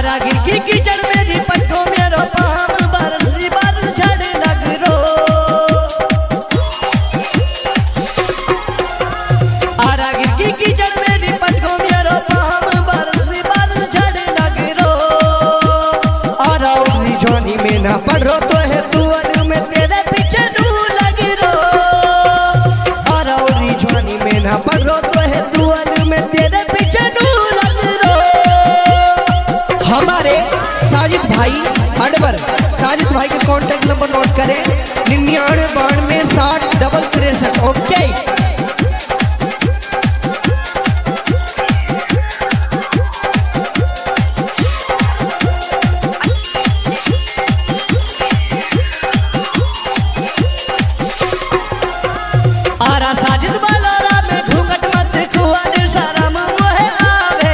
आरा गिर की कीचड़ मेरी पट्टों मेरो पाम बरसी बार झड़ लग रो। आरा गिर की कीचड़ मेरी पट्टों मेरो पाम बरसी बार झड़ लग रो। आरा उठनी जवानी में ना पढ़ रो तो है तुअर में तेरे पीछे नू लग रो। आरा उठनी जवानी में ना पढ़ रो तो है तुअर में तेरे पीछे नू लग रो। हमारे साजिद भाई अडबर, साजिद भाई का कांटेक्ट नंबर नोट करें 99 92 60 63। ओके आरा साजिद बालोरा में घूंघट मत खुआ शर्म मोहे आवे।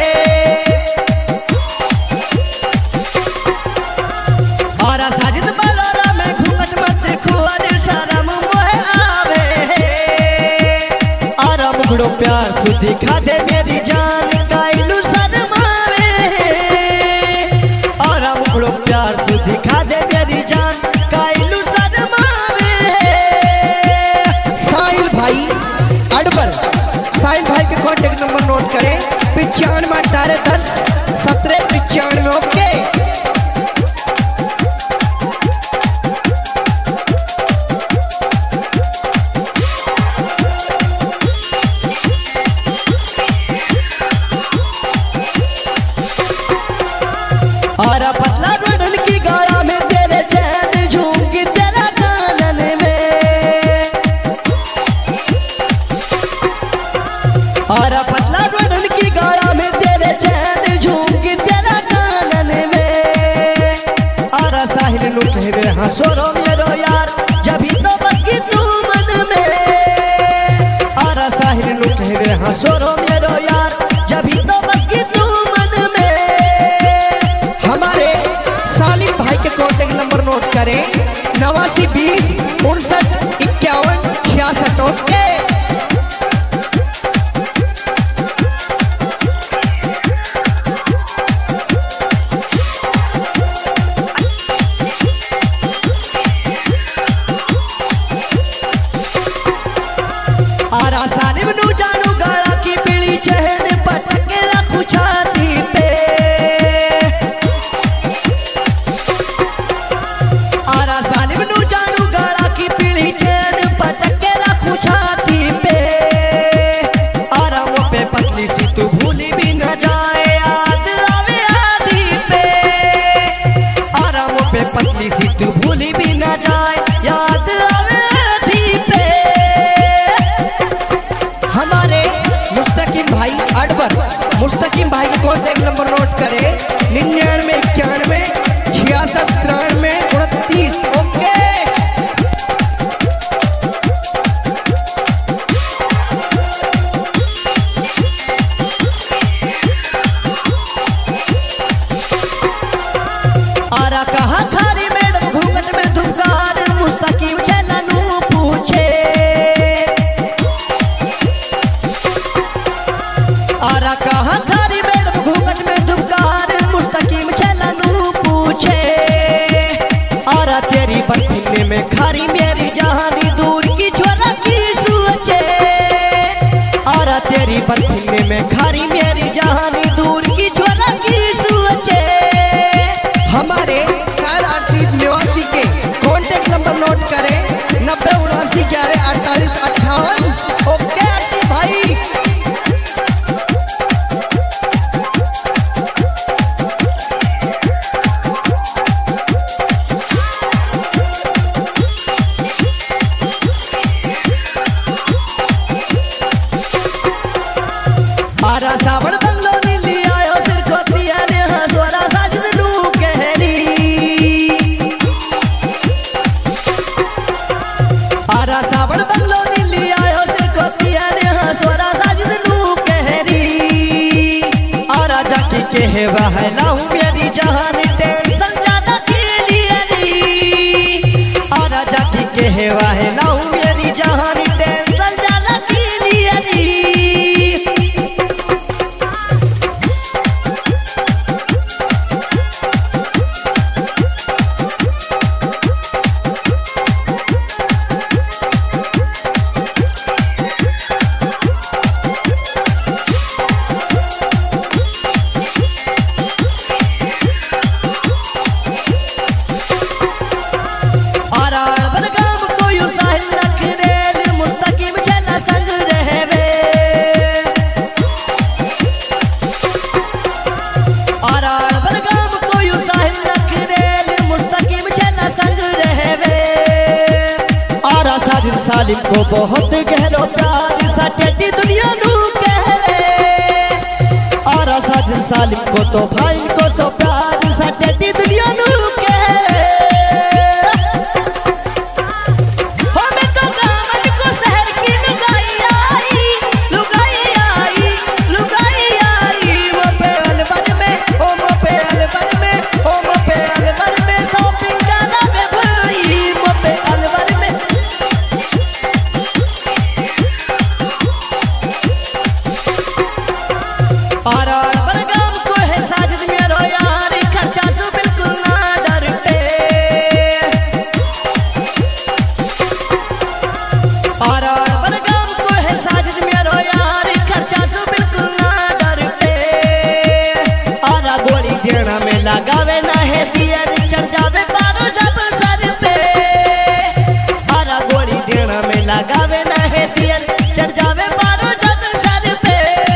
आरा साजिद बालोरा में घूंघट मत खुआ शर्म मोहे आवे। आरा मुखड़ो प्यार से दिखा दे मेरी जान काइलू शर्मावे। आरा मुखड़ो प्यार से दिखा दे मेरी जान काइलू शर्मावे। साहिल भाई अडबर, साहिल भाई के कांटेक्ट नंबर नोट करें 95 18 10 17 95। ओके आरा पतला रोडन की गाड़ा में तेरे चैन झूम की तेरा कानन में। आरा पतला रोडन की गाड़ा में तेरे चैन झूम की तेरा कानन में। आरा साहिल नु कहवे हंसोरो मेरो यार जब ही तो बस की तू मन में। आरा साहिल नु कहवे हंसोरो मेरो यार जब ही तो बस की तू मन में। हमारे सालिम भाई के कांटेक्ट नंबर नोट करें 89 20 59 51 66। ओके आरा सालिम नु जानू गाड़ा की पीली चहन पटक रखू छाती पे। आरा सालिम नु जानू गाड़ा की पीली चैन पटक रखू छाती पे। आरा वो पे पतली सी तू भूली भी न जाए याद आवे आधी पे। आरा वो पे पतली सी तू भूली भी न जाए याद आवे आधी पे। हमारे मुस्तकीम भाई अडबर, मुस्तकीम भाई के कांटेक्ट नंबर नोट करें 99 91 66 93 29। ओके आरा कहा थारी मैडम घूंघट में धुमकार मुस्तकीम चलनू पूछे। आरा कहा थारी मैडम घूंघट में धुमकार मुस्तकीम चलनू पूछे। आरा तेरी बरफीने में खारी मेरी जहानी दूर की छोरा की सोचे। आरा तेरी बरफीने में खारी मेरी जहानी दूर की छोरा की सोचे। हमारे शायर आर्टिस्ट निवासी के कांटेक्ट नंबर नोट करें 90 79 11 48 58। ओके आर्टिस्ट भाई आरा सावन बंगलो नीली आयो सिर को तिया ने हंसवारा साजिद नू कहरी। आरा सावन बंगलो नीली आयो सिर को तिया ने हंसवारा साजिद नू कहरी। आरा जाके कहे बहलाऊं मेरी जहानी टेंशन ज्यादा के लिए नी। आरा जाके कहे बहलाऊं मेरी जहानी टेंशन ज्यादा के लिए नी। सालिम को बहुत गहरो प्यार सटेटी दुनिया नू कहवे और साजिद सालिम को तो भाई को सो प्यार सटेटी दुनिया नू कहवे हो मैं तो गावन को शहर की लुगाई आई वो पे अलवर में ओ वो पे अलवर में ओ वो पे अलवर में शॉपिंग करना में भाई वो पे अलवर में और बरगाम को है साजिद मेरो यार खर्चा से बिल्कुल ना डरते और बरगाम को है साजिद मेरो यार खर्चा से बिल्कुल ना डरते और गोली देना में लगावे ना है दियर चढ़ जावे पारो जब सर पे और गोली देना में लगावे ना है दियर चढ़ जावे पारो जब सर पे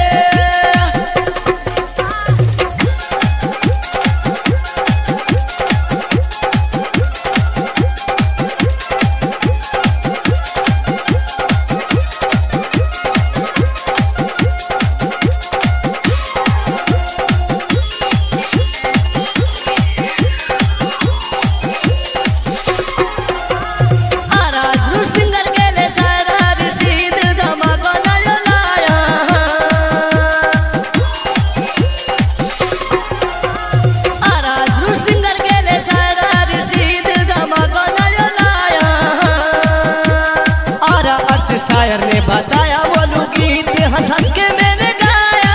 शायर ने बताया वो गीत हंस हंस के मैंने गाया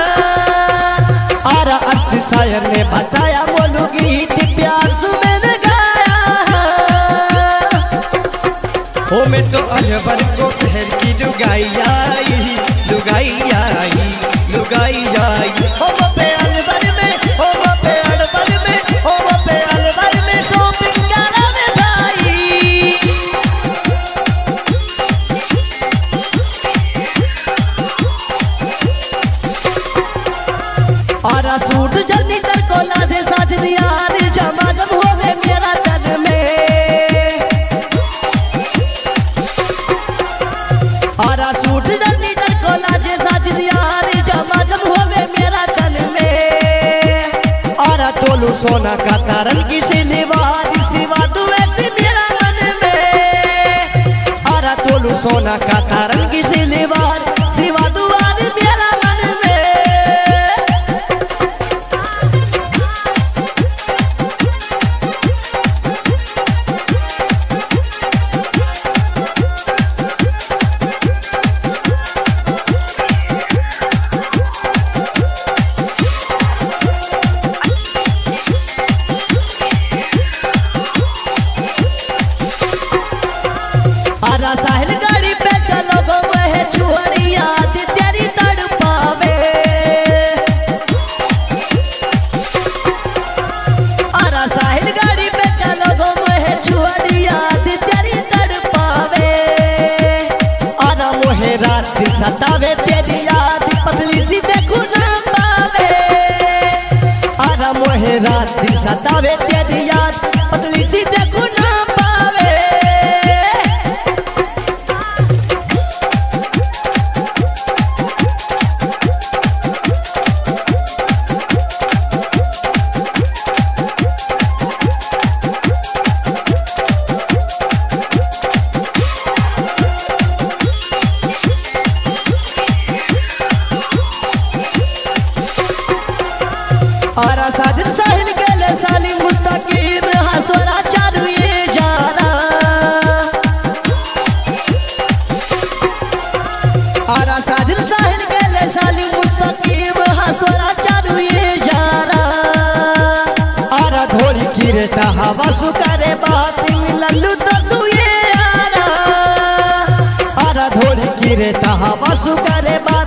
और अर्श शायर ने बताया वो गीत प्यार से मैंने गाया हो मैं तो अलवर को शहर की लुगाई आई हो वो पे अलवर में हो वो पे अलवर में हो वो पे अलवर में शॉपिंग करा में भाई और सूट जल्दी कर को लादे साजिद यार जमा जब होवे मेरा तन में और सूट जल्दी कर को लादे साजिद यार जमा जब होवे मेरा तन में और तोलू सोना का तारन की सिवा तू ऐसी मेरा मन में और तोलू सोना का तारन की सिवा दुआर मेरा मन में साहिल गाड़ी पे चलो गो वह छुड़िया तेरी तड़पावे अरे साहिल गाड़ी पे चलो गो वह छुड़िया तेरी तड़पावे अरे मोहे रात सतावे तेरी याद पतली सी देखो ना पावे अरे मोहे रात सतावे तेरी याद पतली सी देखो ना पावे और साजिद साहिल के ले सालिम मुस्तकीम हंसोरा चारू ये जारा और साजिद साहिल के ले सालिम मुस्तकीम हंसोरा चारू ये जारा और धोरी गिरता हवा सुकरे बात लल्लू तो ये आरा और धोरी गिरता हवा सुकरे बात